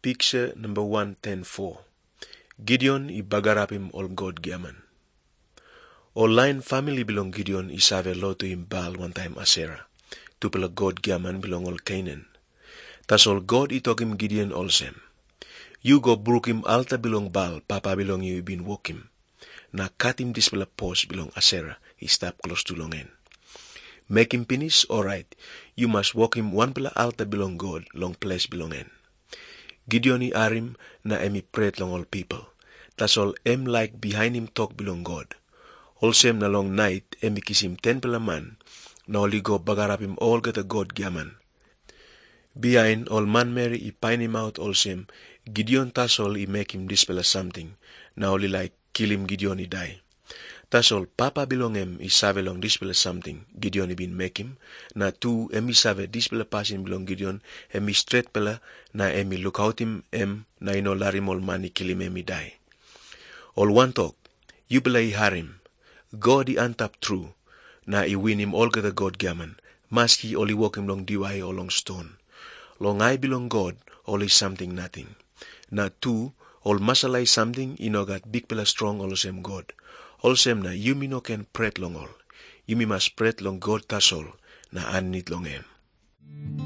Picture number 110.4. Gideon I bagarapim ol God Giaman. All line family belong Gideon I save lo to him Baal one time Asera. Tupela God Giaman belong all Canaan. Tas all God I talk him Gideon olsem. You go brook him altar belong Baal, papa belong you been walk him. Na cut him dispela post belong Asera, he stop close to longen. Make him finish, alright. You must walk him one pela altar belong God, long place belongen. Gideon I arim na emi pray long all people. Tas all em like behind him talk belong God. Olsem na long night emi kiss him 10 pela man, na oli go bagarap him all get a God Giaman. Behind all man Mary I pine him out olsem, Gideon tas all I make him dispela something, na oli like kill him Gideon I die. Tas all papa belong em I save long dispela something, Gideon I been make him, na tu emi save dispela passing belong Gideon, emi straight pela, na emi look out him em, na ino larim all man I kill him emi die. All one talk, you bela I harim, God I antap true, na I win him all get a God Giaman, maski only walk him long diwai or long stone. Long I belong God, all is something nothing. Na tu, all masalai something, ino got big pela strong all same God. All same na you me no can pret long all. You me must pret long God tas all, na anit long em.